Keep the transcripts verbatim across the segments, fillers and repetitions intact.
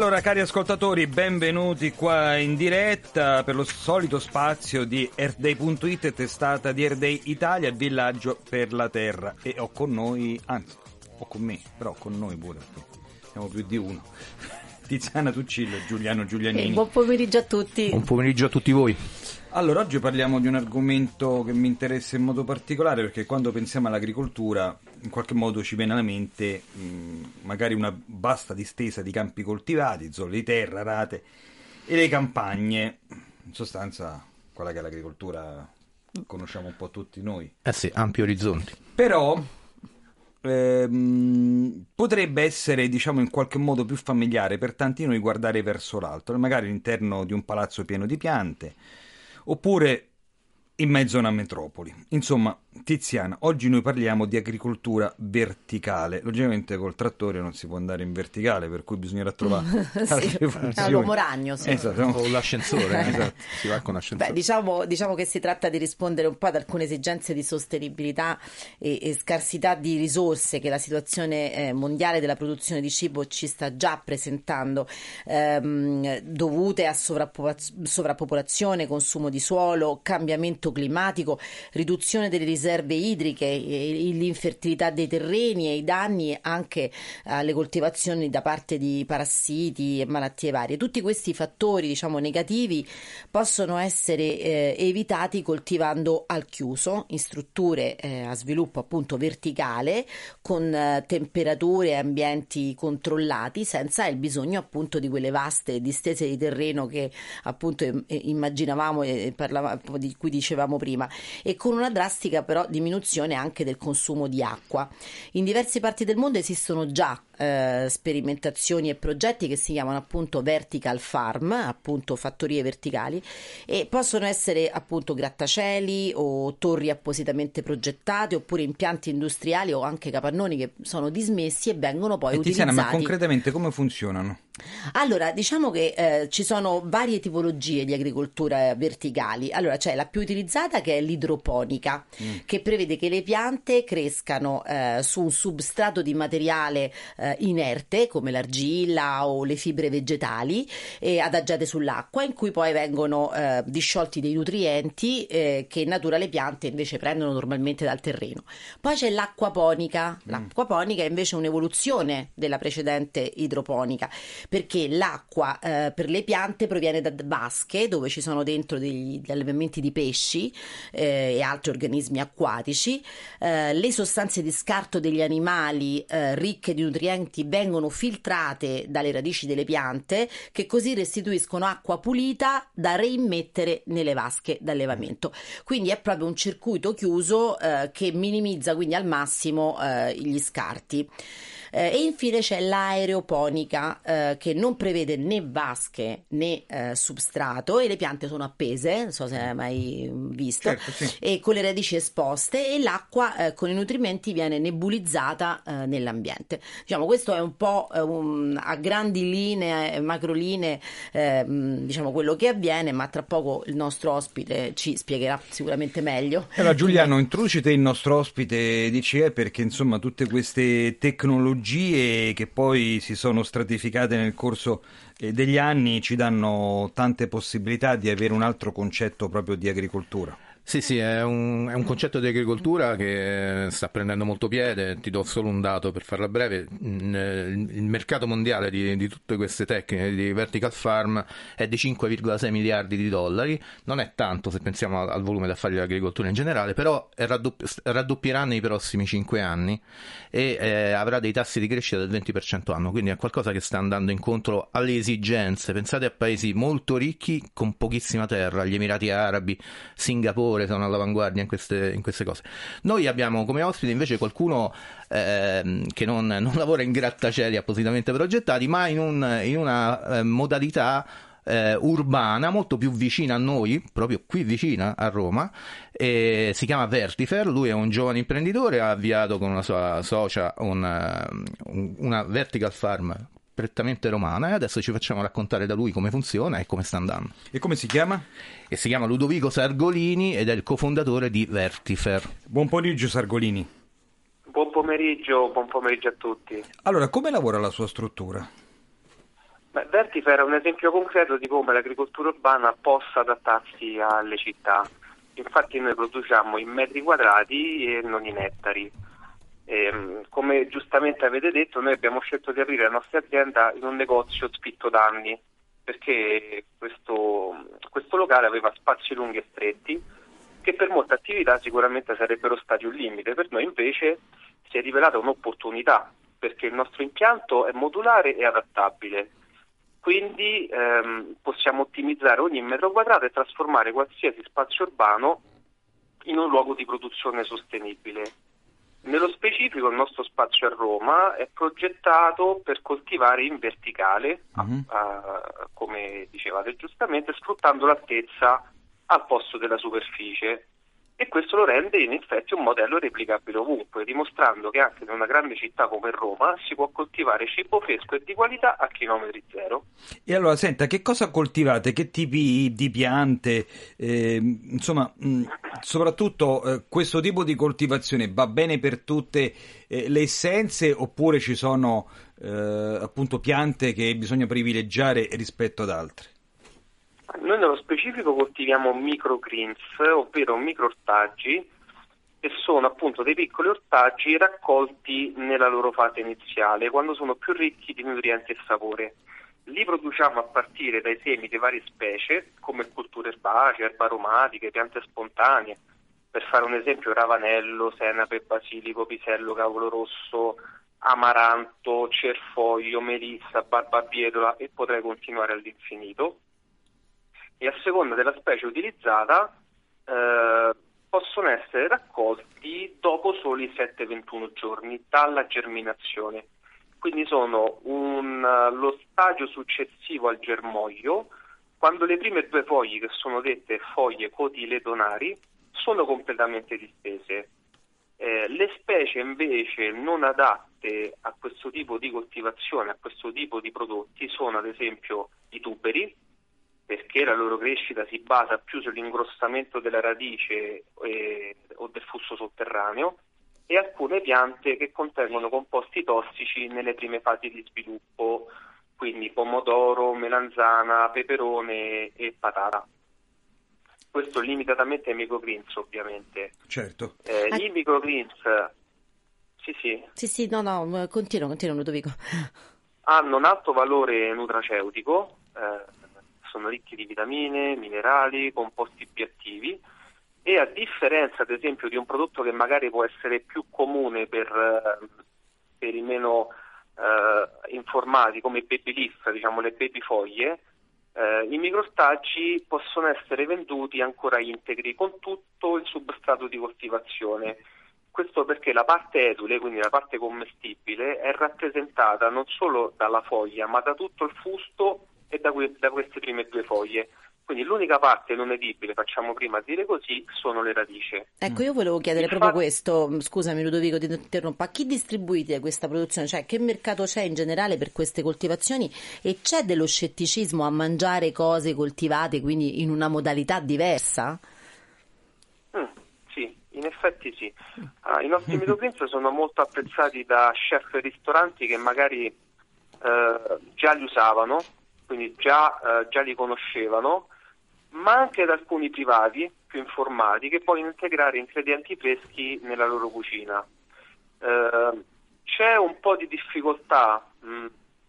Allora, cari ascoltatori, benvenuti qua in diretta per lo solito spazio di Earthday punto it, testata di Earthday Italia, villaggio per la terra. E ho con noi, anzi, ho con me, però con noi pure, siamo più di uno, Tiziana Tuccillo e Giuliano Giulianini. E buon pomeriggio a tutti. Buon pomeriggio a tutti voi. Allora, oggi parliamo di un argomento che mi interessa in modo particolare, perché quando pensiamo all'agricoltura in qualche modo ci viene alla mente mh, magari una vasta distesa di campi coltivati, zone di terra arate e le campagne, in sostanza quella che è l'agricoltura conosciamo un po' tutti noi. Eh sì, ampi orizzonti. Però ehm, potrebbe essere, diciamo, in qualche modo più familiare per tanti noi guardare verso l'alto, magari all'interno di un palazzo pieno di piante, oppure in mezzo a una metropoli. Insomma, Tiziana, oggi noi parliamo di agricoltura verticale. Logicamente col trattore non si può andare in verticale, per cui bisognerà trovare sì, altre funzioni. l'uomo ragno, sì. Esatto. O l'ascensore, eh? Esatto. Si va con l'ascensore. Beh, diciamo, diciamo che si tratta di rispondere un po' ad alcune esigenze di sostenibilità e, e scarsità di risorse che la situazione eh, mondiale della produzione di cibo ci sta già presentando, ehm, dovute a sovrappopolaz- sovrappopolazione, consumo di suolo, cambiamento climatico, riduzione delle riserve idriche, l'infertilità dei terreni e i danni anche alle coltivazioni da parte di parassiti e malattie varie. Tutti questi fattori, diciamo, negativi possono essere eh, evitati coltivando al chiuso in strutture eh, a sviluppo appunto verticale, con eh, temperature e ambienti controllati, senza il bisogno appunto di quelle vaste distese di terreno che appunto eh, immaginavamo e parlavamo, di cui dicevamo prima, e con una drastica però diminuzione anche del consumo di acqua. In diverse parti del mondo esistono già eh, sperimentazioni e progetti che si chiamano appunto vertical farm, appunto fattorie verticali, e possono essere appunto grattacieli o torri appositamente progettate, oppure impianti industriali o anche capannoni che sono dismessi e vengono poi e utilizzati. Tiziana, ma concretamente come funzionano? Allora, diciamo che eh, ci sono varie tipologie di agricoltura verticali. Allora, c'è la più utilizzata, che è l'idroponica, mm. che prevede che le piante crescano eh, su un substrato di materiale eh, inerte, come l'argilla o le fibre vegetali, eh, adagiate sull'acqua, in cui poi vengono eh, disciolti dei nutrienti eh, che in natura le piante invece prendono normalmente dal terreno. Poi c'è l'acquaponica. Mm. L'acquaponica è invece un'evoluzione della precedente idroponica, perché l'acqua eh, per le piante proviene da vasche dove ci sono dentro degli, degli allevamenti di pesci eh, e altri organismi acquatici. Eh, le sostanze di scarto degli animali eh, ricche di nutrienti vengono filtrate dalle radici delle piante, che così restituiscono acqua pulita da reimmettere nelle vasche d'allevamento. Quindi è proprio un circuito chiuso eh, che minimizza quindi al massimo eh, gli scarti. Eh, e infine c'è l'aeroponica, eh, che non prevede né vasche né eh, substrato, e le piante sono appese, non so se hai mai visto, certo, sì. e con le radici esposte, e l'acqua eh, con i nutrimenti viene nebulizzata eh, nell'ambiente. Diciamo, questo è un po' eh, un, a grandi linee, macrolinee, eh, diciamo quello che avviene, ma tra poco il nostro ospite ci spiegherà sicuramente meglio. Allora, Giuliano, introducite il nostro ospite di C E, perché insomma tutte queste tecnologie che poi si sono stratificate nel corso degli anni ci danno tante possibilità di avere un altro concetto proprio di agricoltura. Sì, sì, è un, è un concetto di agricoltura che sta prendendo molto piede. Ti do solo un dato per farla breve: il mercato mondiale di, di tutte queste tecniche di vertical farm è di cinque virgola sei miliardi di dollari. Non è tanto se pensiamo al, al volume d'affari dell'agricoltura in generale, però raddopp- raddoppierà nei prossimi cinque anni e eh, avrà dei tassi di crescita del venti per cento anno, quindi è qualcosa che sta andando incontro alle esigenze. Pensate a paesi molto ricchi con pochissima terra, gli Emirati Arabi, Singapore, sono all'avanguardia in queste, in queste cose. Noi abbiamo come ospite invece qualcuno eh, che non, non lavora in grattacieli appositamente progettati, ma in, un, in una eh, modalità eh, urbana molto più vicina a noi, proprio qui vicina a Roma, e si chiama Vertifer. Lui è un giovane imprenditore, ha avviato con una sua socia una, una vertical farm prettamente romana, e adesso ci facciamo raccontare da lui come funziona e come sta andando. E come si chiama? E si chiama Ludovico Sargolini ed è il cofondatore di Vertifer. Buon pomeriggio Sargolini. Buon pomeriggio, buon pomeriggio a tutti. Allora, come lavora la sua struttura? Beh, Vertifer è un esempio concreto di come l'agricoltura urbana possa adattarsi alle città. Infatti noi produciamo in metri quadrati e non in ettari. E, come giustamente avete detto, noi abbiamo scelto di aprire la nostra azienda in un negozio spitto d'anni, perché questo, questo locale aveva spazi lunghi e stretti che per molte attività sicuramente sarebbero stati un limite. Per noi invece si è rivelata un'opportunità, perché il nostro impianto è modulare e adattabile. Quindi ehm, possiamo ottimizzare ogni metro quadrato e trasformare qualsiasi spazio urbano in un luogo di produzione sostenibile. Nello specifico il nostro spazio a Roma è progettato per coltivare in verticale, uh-huh. uh, come dicevate giustamente, sfruttando l'altezza al posto della superficie. E questo lo rende in effetti un modello replicabile ovunque, dimostrando che anche in una grande città come Roma si può coltivare cibo fresco e di qualità a chilometri zero. E allora, senta, che cosa coltivate? Che tipi di piante? Eh, insomma, mh, soprattutto eh, questo tipo di coltivazione va bene per tutte eh, le essenze, oppure ci sono eh, appunto piante che bisogna privilegiare rispetto ad altre? Noi nello specifico coltiviamo microgreens, ovvero microortaggi, che sono appunto dei piccoli ortaggi raccolti nella loro fase iniziale, quando sono più ricchi di nutrienti e sapore. Li produciamo a partire dai semi di varie specie, come culture erbacee, erbe aromatiche, piante spontanee. Per fare un esempio, ravanello, senape, basilico, pisello, cavolo rosso, amaranto, cerfoglio, melissa, barbabietola, e potrei continuare all'infinito. E a seconda della specie utilizzata eh, possono essere raccolti dopo soli sette ventuno giorni dalla germinazione. Quindi sono un, lo stadio successivo al germoglio, quando le prime due foglie, che sono dette foglie cotiledonari, sono completamente distese. Eh, le specie invece non adatte a questo tipo di coltivazione, a questo tipo di prodotti, sono ad esempio i tuberi, perché la loro crescita si basa più sull'ingrossamento della radice eh, o del flusso sotterraneo, e alcune piante che contengono composti tossici nelle prime fasi di sviluppo, quindi pomodoro, melanzana, peperone e patata. Questo limitatamente ai microgreens, ovviamente. Certo. Eh, I microgreens, sì sì. Sì sì, no no, continuo, continuo Ludovico. Hanno un alto valore nutraceutico, eh, sono ricchi di vitamine, minerali, composti bioattivi, e a differenza ad esempio di un prodotto che magari può essere più comune per, per i meno eh, informati, come i baby leaf, diciamo le baby foglie, eh, i microortaggi possono essere venduti ancora integri con tutto il substrato di coltivazione. Questo perché la parte edule, quindi la parte commestibile, è rappresentata non solo dalla foglia ma da tutto il fusto e da, que- da queste prime due foglie. Quindi l'unica parte non edibile, facciamo prima a dire così, sono le radici. Ecco, io volevo chiedere Infatti, proprio questo, scusami Ludovico, ti interrompo, a chi distribuite questa produzione? Cioè, che mercato c'è in generale per queste coltivazioni, e c'è dello scetticismo a mangiare cose coltivate, quindi in una modalità diversa? Mm, sì, in effetti sì. Ah, i nostri microgreens sono molto apprezzati da chef e ristoranti che magari eh, già li usavano, quindi già, eh, già li conoscevano, ma anche da alcuni privati più informati che vogliono integrare ingredienti freschi nella loro cucina. Eh, c'è un po' di difficoltà, mh,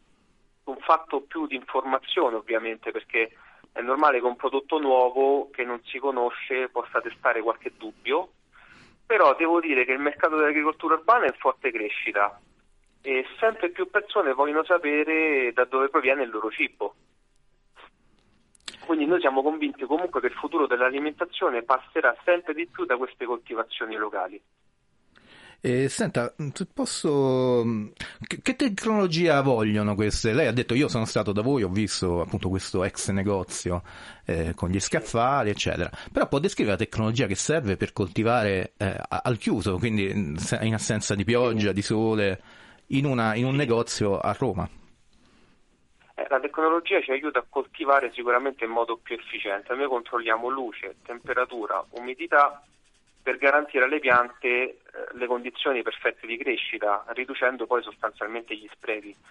un fatto più di informazione ovviamente, perché è normale che un prodotto nuovo che non si conosce possa destare qualche dubbio, però devo dire che il mercato dell'agricoltura urbana è in forte crescita e sempre più persone vogliono sapere da dove proviene il loro cibo. Quindi noi siamo convinti comunque che il futuro dell'alimentazione passerà sempre di più da queste coltivazioni locali. E senta, se posso, che, che tecnologia vogliono queste? Lei ha detto io sono stato da voi, ho visto appunto questo ex negozio eh, con gli scaffali eccetera, però può descrivere la tecnologia che serve per coltivare eh, al chiuso, quindi in assenza di pioggia, di sole, in, una, in un negozio a Roma? Eh, la tecnologia ci aiuta a coltivare sicuramente in modo più efficiente. Noi controlliamo luce, temperatura, umidità per garantire alle piante eh, le condizioni perfette di crescita, riducendo poi sostanzialmente gli sprechi.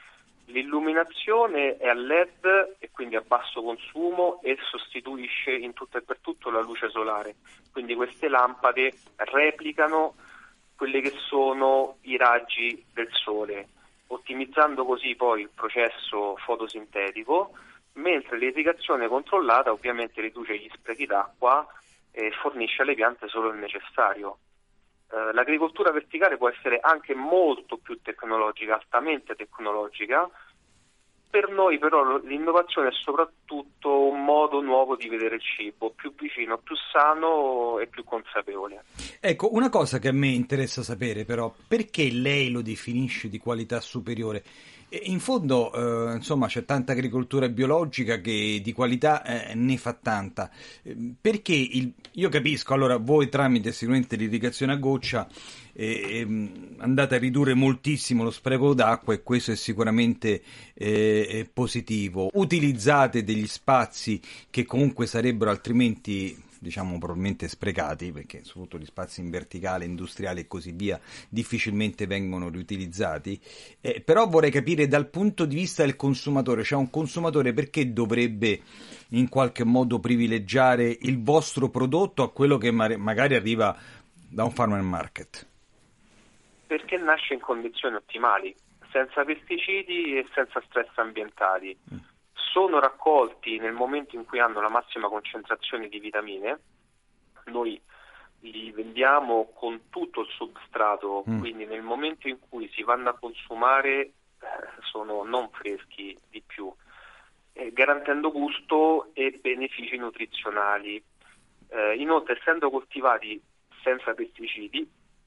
L'illuminazione è a L E D e quindi a basso consumo e sostituisce in tutto e per tutto la luce solare. Quindi queste lampade replicano quelli che sono i raggi del sole, ottimizzando così poi il processo fotosintetico, mentre l'irrigazione controllata ovviamente riduce gli sprechi d'acqua e fornisce alle piante solo il necessario. Eh, l'agricoltura verticale può essere anche molto più tecnologica, altamente tecnologica. Per noi però l'innovazione è soprattutto un modo nuovo di vedere il cibo, più vicino, più sano e più consapevole. Ecco, una cosa che a me interessa sapere però, perché lei lo definisce di qualità superiore? In fondo, eh, insomma, c'è tanta agricoltura biologica che di qualità eh, ne fa tanta. Perché il, io capisco, allora voi tramite sicuramente l'irrigazione a goccia eh, eh, andate a ridurre moltissimo lo spreco d'acqua e questo è sicuramente eh, positivo. Utilizzate degli spazi che comunque sarebbero altrimenti, diciamo, probabilmente sprecati, perché soprattutto gli spazi in verticale, industriali e così via difficilmente vengono riutilizzati, eh, però vorrei capire dal punto di vista del consumatore, cioè un consumatore perché dovrebbe in qualche modo privilegiare il vostro prodotto a quello che ma- magari arriva da un farmer market? Perché nasce in condizioni ottimali, senza pesticidi e senza stress ambientali. Mm. Sono raccolti nel momento in cui hanno la massima concentrazione di vitamine. Noi li vendiamo con tutto il substrato, mm. quindi nel momento in cui si vanno a consumare eh, sono non freschi di più, eh, garantendo gusto e benefici nutrizionali. Eh, inoltre, essendo coltivati senza pesticidi,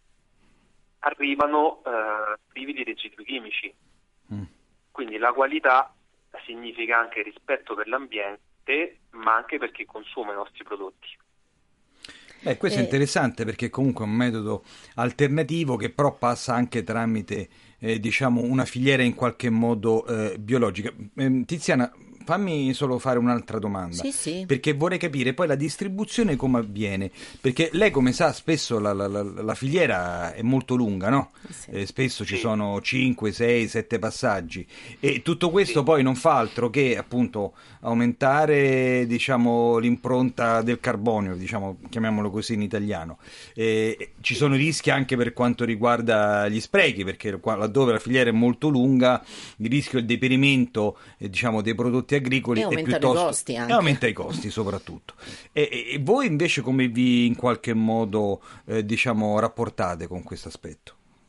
arrivano eh, privi di residui chimici. Mm. Quindi la qualità significa anche rispetto per l'ambiente, ma anche per chi consuma i nostri prodotti. Beh, questo eh. è interessante perché comunque è un metodo alternativo che però passa anche tramite eh, diciamo una filiera in qualche modo eh, biologica. Eh, Tiziana, fammi solo fare un'altra domanda, sì, sì. perché vorrei capire poi la distribuzione come avviene, perché lei come sa spesso la, la, la, la filiera è molto lunga, no? Sì. Eh, spesso ci sono cinque, sei, sette passaggi e tutto questo sì. poi non fa altro che appunto aumentare, diciamo, l'impronta del carbonio, diciamo, chiamiamolo così in italiano. Eh, ci sono rischi anche per quanto riguarda gli sprechi, perché laddove la filiera è molto lunga il rischio del deperimento eh, diciamo dei prodotti agricoli e e piuttosto i costi anche. E aumenta i costi soprattutto. E, e, e voi invece come vi in qualche modo eh, diciamo rapportate con questo aspetto?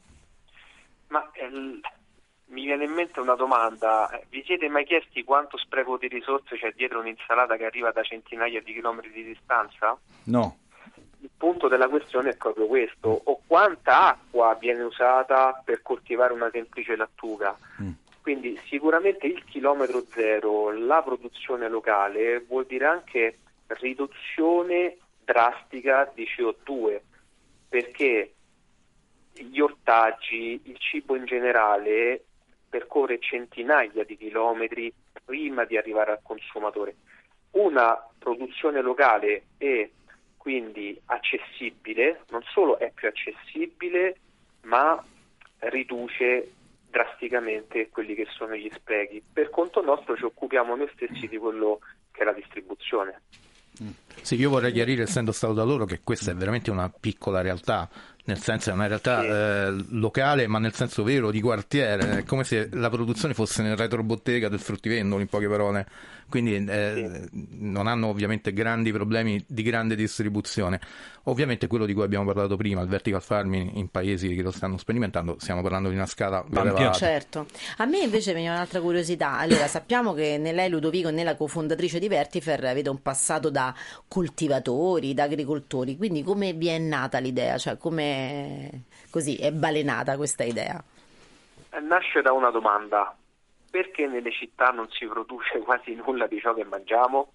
Ma eh, mi viene in mente una domanda: vi siete mai chiesti quanto spreco di risorse c'è dietro un'insalata che arriva da centinaia di chilometri di distanza? No. Il punto della questione è proprio questo: o quanta acqua viene usata per coltivare una semplice lattuga. Mm. Quindi sicuramente il chilometro zero, la produzione locale, vuol dire anche riduzione drastica di C O due, perché gli ortaggi, il cibo in generale, percorre centinaia di chilometri prima di arrivare al consumatore. Una produzione locale è quindi accessibile, non solo è più accessibile, ma riduce drasticamente quelli che sono gli sprechi. Per conto nostro ci occupiamo noi stessi di quello che è la distribuzione. Sì, io vorrei chiarire, essendo stato da loro, che questa è veramente una piccola realtà, nel senso è una realtà sì. eh, locale, ma nel senso vero, di quartiere, è come se la produzione fosse nel retrobottega del fruttivendolo, in poche parole, quindi eh, sì. non hanno ovviamente grandi problemi di grande distribuzione. Ovviamente quello di cui abbiamo parlato prima, il vertical farming in paesi che lo stanno sperimentando, stiamo parlando di una scala elevata. Certo. A me invece veniva un'altra curiosità. Allora, sappiamo che né lei, Ludovico, né la cofondatrice di Vertifer avete un passato da coltivatori, da agricoltori, quindi come vi è nata l'idea? Cioè come così è balenata questa idea? Nasce da una domanda: perché nelle città non si produce quasi nulla di ciò che mangiamo?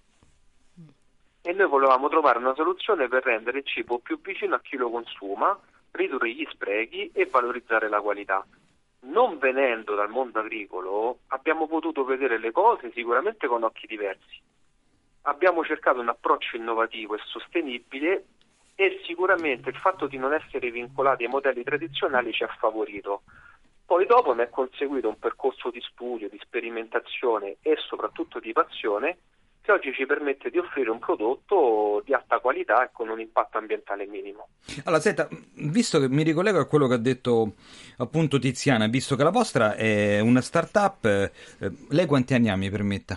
E noi volevamo trovare una soluzione per rendere il cibo più vicino a chi lo consuma, ridurre gli sprechi e valorizzare la qualità. Non venendo dal mondo agricolo abbiamo potuto vedere le cose sicuramente con occhi diversi. Abbiamo cercato un approccio innovativo e sostenibile e sicuramente il fatto di non essere vincolati ai modelli tradizionali ci ha favorito. Poi dopo ne è conseguito un percorso di studio, di sperimentazione e soprattutto di passione che oggi ci permette di offrire un prodotto di alta qualità e con un impatto ambientale minimo. Allora, senta, visto che mi ricollego a quello che ha detto appunto Tiziana, visto che la vostra è una startup, eh, lei quanti anni ha, mi permetta?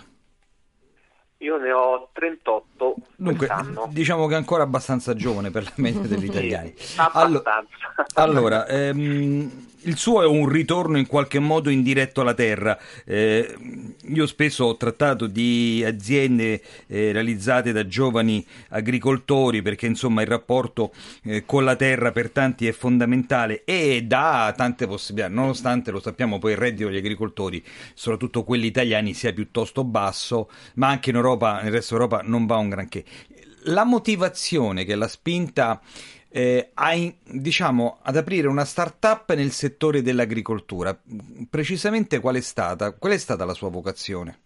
Io ne ho trentotto. Dunque, quest'anno. diciamo che è ancora abbastanza giovane per la media degli italiani. Sì, abbastanza. Allora, ehm, il suo è un ritorno in qualche modo indiretto alla terra. Eh, io spesso ho trattato di aziende eh, realizzate da giovani agricoltori, perché insomma il rapporto eh, con la terra per tanti è fondamentale e dà tante possibilità, nonostante lo sappiamo poi il reddito degli agricoltori, soprattutto quelli italiani, sia piuttosto basso, ma anche in Europa, nel resto d'Europa non va un granché. La motivazione che l'ha spinta eh, a, diciamo, ad aprire una start-up nel settore dell'agricoltura, precisamente qual è stata? Qual è stata la sua vocazione?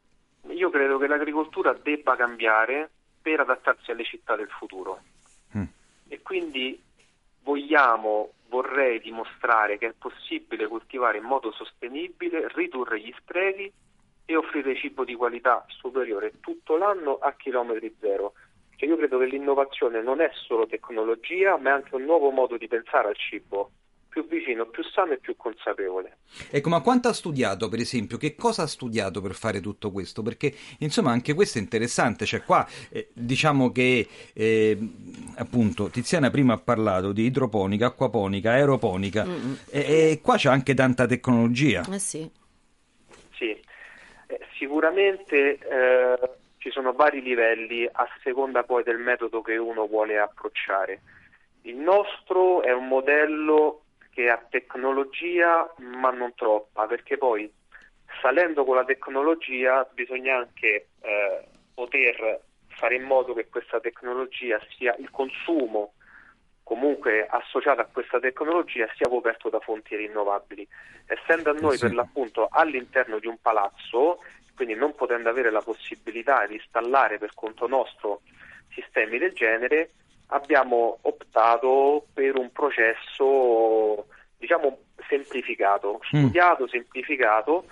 Io credo che l'agricoltura debba cambiare per adattarsi alle città del futuro. Mm. E quindi vogliamo, vorrei dimostrare che è possibile coltivare in modo sostenibile, ridurre gli sprechi e offrire cibo di qualità superiore tutto l'anno a chilometri zero. Cioè io credo che l'innovazione non è solo tecnologia, ma è anche un nuovo modo di pensare al cibo, più vicino, più sano e più consapevole. Ecco, ma quanto ha studiato, per esempio? Che cosa ha studiato per fare tutto questo? Perché, insomma, anche questo è interessante. Cioè, qua, eh, diciamo che, eh, appunto, Tiziana prima ha parlato di idroponica, acquaponica, aeroponica, mm-hmm. e, e qua c'è anche tanta tecnologia. Eh sì. Sì, eh, sicuramente... Eh... Ci sono vari livelli a seconda poi del metodo che uno vuole approcciare. Il nostro è un modello che ha tecnologia ma non troppa, perché poi salendo con la tecnologia bisogna anche eh, poter fare in modo che questa tecnologia sia il consumo comunque associato a questa tecnologia sia coperto da fonti rinnovabili. Essendo a noi sì. per l'appunto all'interno di un palazzo, quindi non potendo avere la possibilità di installare per conto nostro sistemi del genere, abbiamo optato per un processo, diciamo, semplificato, studiato, mm. semplificato,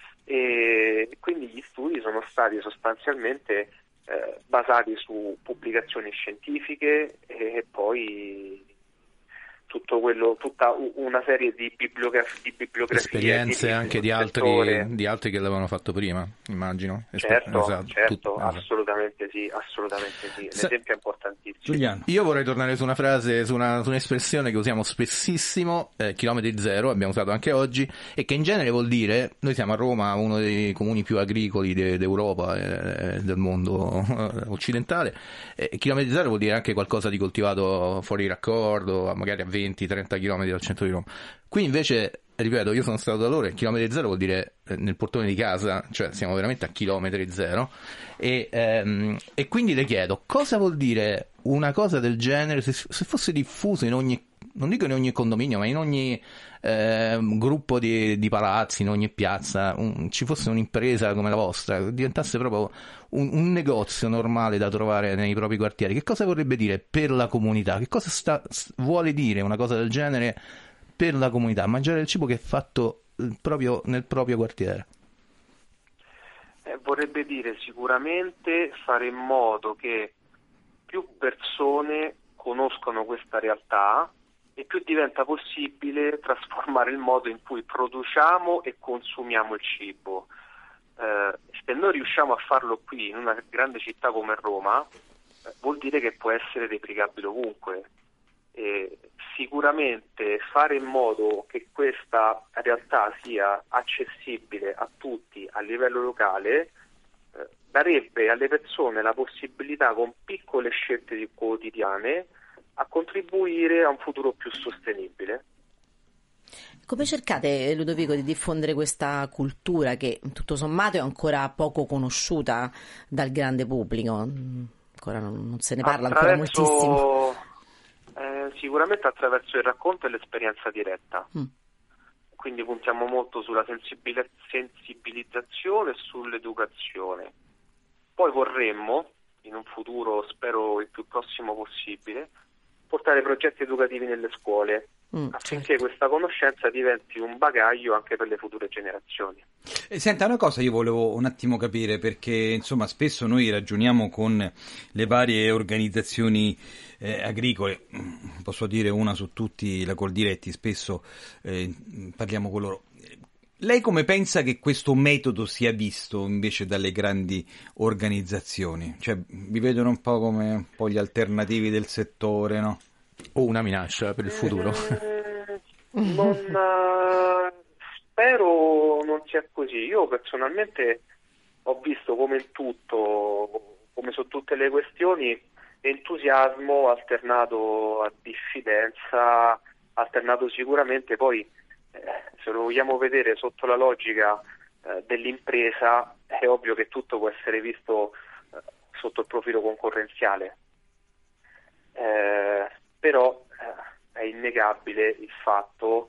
e quindi gli studi sono stati sostanzialmente eh, basati su pubblicazioni scientifiche e poi tutto quello, tutta una serie di bibliografie, di bibliografie esperienze di anche di altri, di altri che l'avevano fatto prima, immagino. Certo, esatto, certo, tutto, assolutamente sì, assolutamente sì. Sa- L'esempio è importantissimo. Giuliano. Io vorrei tornare su una frase, su, una, su un'espressione che usiamo spessissimo, eh, chilometri zero, abbiamo usato anche oggi, e che in genere vuol dire, noi siamo a Roma, uno dei comuni più agricoli de, d'Europa e eh, del mondo occidentale, e chilometri zero vuol dire anche qualcosa di coltivato fuori raccordo, magari a venti trenta chilometri dal centro di Roma. Qui invece, ripeto, io sono stato da loro e chilometri zero vuol dire eh, nel portone di casa, cioè siamo veramente a chilometri zero, e, ehm, e quindi le chiedo, cosa vuol dire una cosa del genere se, se fosse diffuso in ogni, non dico in ogni condominio, ma in ogni eh, gruppo di, di palazzi, in ogni piazza, un, ci fosse un'impresa come la vostra, diventasse proprio un, un negozio normale da trovare nei propri quartieri. Che cosa vorrebbe dire per la comunità? Che cosa sta, vuole dire una cosa del genere per la comunità? Mangiare il cibo che è fatto proprio nel proprio quartiere. Eh, vorrebbe dire sicuramente fare in modo che più persone conoscono questa realtà e più diventa possibile trasformare il modo in cui produciamo e consumiamo il cibo. Eh, se noi riusciamo a farlo qui in una grande città come Roma, eh, vuol dire che può essere replicabile ovunque. E sicuramente fare in modo che questa realtà sia accessibile a tutti a livello locale eh, darebbe alle persone la possibilità, con piccole scelte quotidiane, a contribuire a un futuro più sostenibile. Come cercate, Ludovico, di diffondere questa cultura che tutto sommato è ancora poco conosciuta dal grande pubblico? Ancora non, non se ne parla ancora moltissimo. Eh, sicuramente attraverso il racconto e l'esperienza diretta. Mm. Quindi puntiamo molto sulla sensibil- sensibilizzazione e sull'educazione. Poi vorremmo, in un futuro spero il più prossimo possibile, portare progetti educativi nelle scuole, mm, affinché certo. questa conoscenza diventi un bagaglio anche per le future generazioni. Eh, Senta, una cosa io volevo un attimo capire, perché insomma spesso noi ragioniamo con le varie organizzazioni eh, agricole, posso dire una su tutti, la Coldiretti, spesso eh, parliamo con loro. Lei come pensa che questo metodo sia visto invece dalle grandi organizzazioni? Cioè, vi vedono un po' come un po' gli alternativi del settore, no? O una minaccia per il futuro? Mm, non, eh, spero non sia così. Io personalmente ho visto come in tutto, come su tutte le questioni, entusiasmo alternato a diffidenza, alternato sicuramente poi, eh, se lo vogliamo vedere sotto la logica eh, dell'impresa, è ovvio che tutto può essere visto eh, sotto il profilo concorrenziale. Eh, però eh, è innegabile il fatto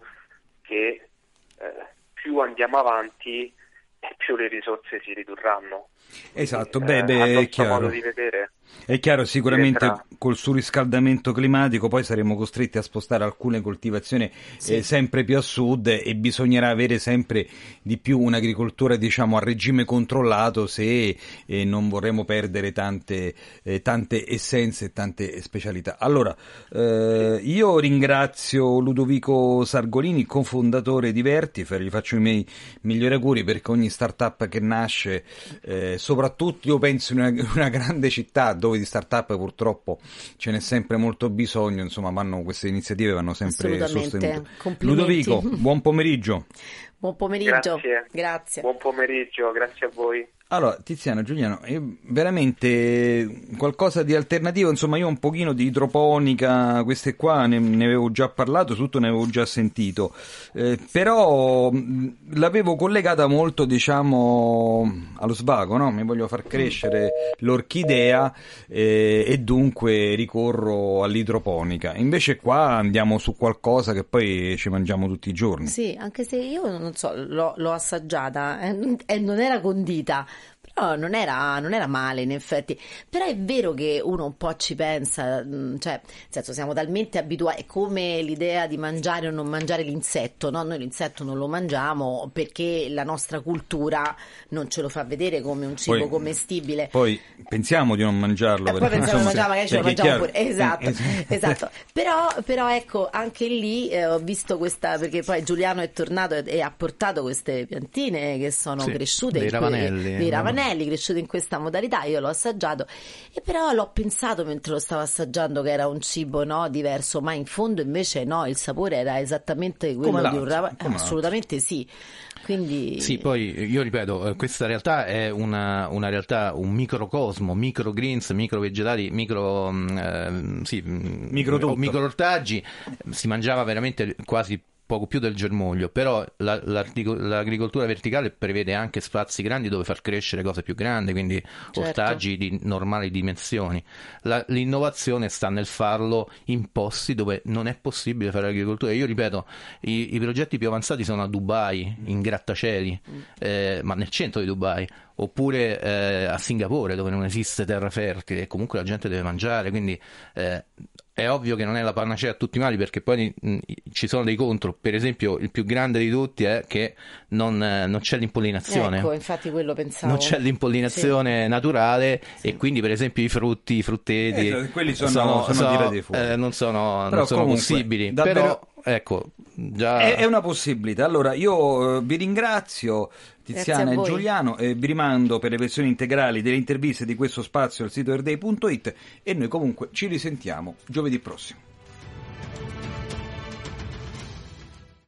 che eh, più andiamo avanti e più le risorse si ridurranno. Esatto, Quindi, beh, eh, beh, a è nostro chiaro. modo di vedere, È chiaro, sicuramente diventerà... col surriscaldamento climatico poi saremo costretti a spostare alcune coltivazioni Sì. eh, sempre più a sud, e bisognerà avere sempre di più un'agricoltura, diciamo, a regime controllato, se eh, non vorremmo perdere tante, eh, tante essenze e tante specialità. Allora, eh, io ringrazio Ludovico Sargolini, cofondatore di Vertifer, gli faccio i miei migliori auguri, perché ogni startup che nasce, eh, soprattutto io penso in una, una grande città dove di startup purtroppo ce n'è sempre molto bisogno, insomma, vanno, queste iniziative vanno sempre Assolutamente. sostenute. Complimenti. Ludovico, buon pomeriggio. Buon pomeriggio. Grazie. Grazie. Buon pomeriggio, grazie a voi. Allora, Tiziano, Giuliano, è veramente qualcosa di alternativo, insomma, io un pochino di idroponica, queste qua ne, ne avevo già parlato, tutto ne avevo già sentito, eh, però mh, l'avevo collegata molto, diciamo, allo svago, no? Mi voglio far crescere l'orchidea eh, e dunque ricorro all'idroponica. Invece qua andiamo su qualcosa che poi ci mangiamo tutti i giorni. Sì, anche se io non so, l'ho, l'ho assaggiata eh, e non era condita, però non era, non era male in effetti. Però è vero che uno un po' ci pensa, mh, cioè, nel senso, siamo talmente abituati, è come l'idea di mangiare o non mangiare l'insetto, no? Noi l'insetto non lo mangiamo perché la nostra cultura non ce lo fa vedere come un cibo Poi- commestibile. Poi pensiamo di non mangiarlo. E poi perché, pensiamo di insomma, mangiare, magari ce lo perché è mangiamo chiaro- pure. Esatto, eh, eh, esatto. Però, però ecco, anche lì eh, ho visto questa, perché poi Giuliano è tornato e, e ha portato queste piantine che sono Sì, cresciute, dei in que- ravanelli, dei no? ravanelli cresciuti in questa modalità. Io l'ho assaggiato e però l'ho pensato mentre lo stavo assaggiando che era un cibo, no, diverso, ma in fondo invece no, il sapore era esattamente quello Come di un l'altro, ravanello. come Assolutamente sì. Quindi Sì, poi io ripeto, eh, questa realtà è una, una realtà, un microcosmo, micro greens, micro vegetali, micro, mm, eh, sì, mm, Micro tutto. micro ortaggi, si mangiava veramente quasi poco più del germoglio, però la- l'artico- l'agricoltura verticale prevede anche spazi grandi dove far crescere cose più grandi, quindi Certo. ortaggi di normali dimensioni. La- l'innovazione sta nel farlo in posti dove non è possibile fare agricoltura. Io ripeto, i, i progetti più avanzati sono a Dubai, in grattacieli, eh, ma nel centro di Dubai, oppure eh, a Singapore, dove non esiste terra fertile e comunque la gente deve mangiare, quindi eh, è ovvio che non è la panacea a tutti i mali, perché poi mh, ci sono dei contro. Per esempio, il più grande di tutti è che non, eh, non c'è l'impollinazione. ecco, infatti quello pensavo. Non c'è l'impollinazione naturale e quindi per esempio i frutti, i frutteti Eh, quelli sono- sono tirati fuori. eh, non sono, Però non sono comunque, possibili. davvero- Però ecco, già È, è una possibilità. Allora, io eh, vi ringrazio, Tiziana Grazie a e voi. Giuliano, e vi rimando per le versioni integrali delle interviste di questo spazio al sito erdei punto it, e noi comunque ci risentiamo giovedì prossimo.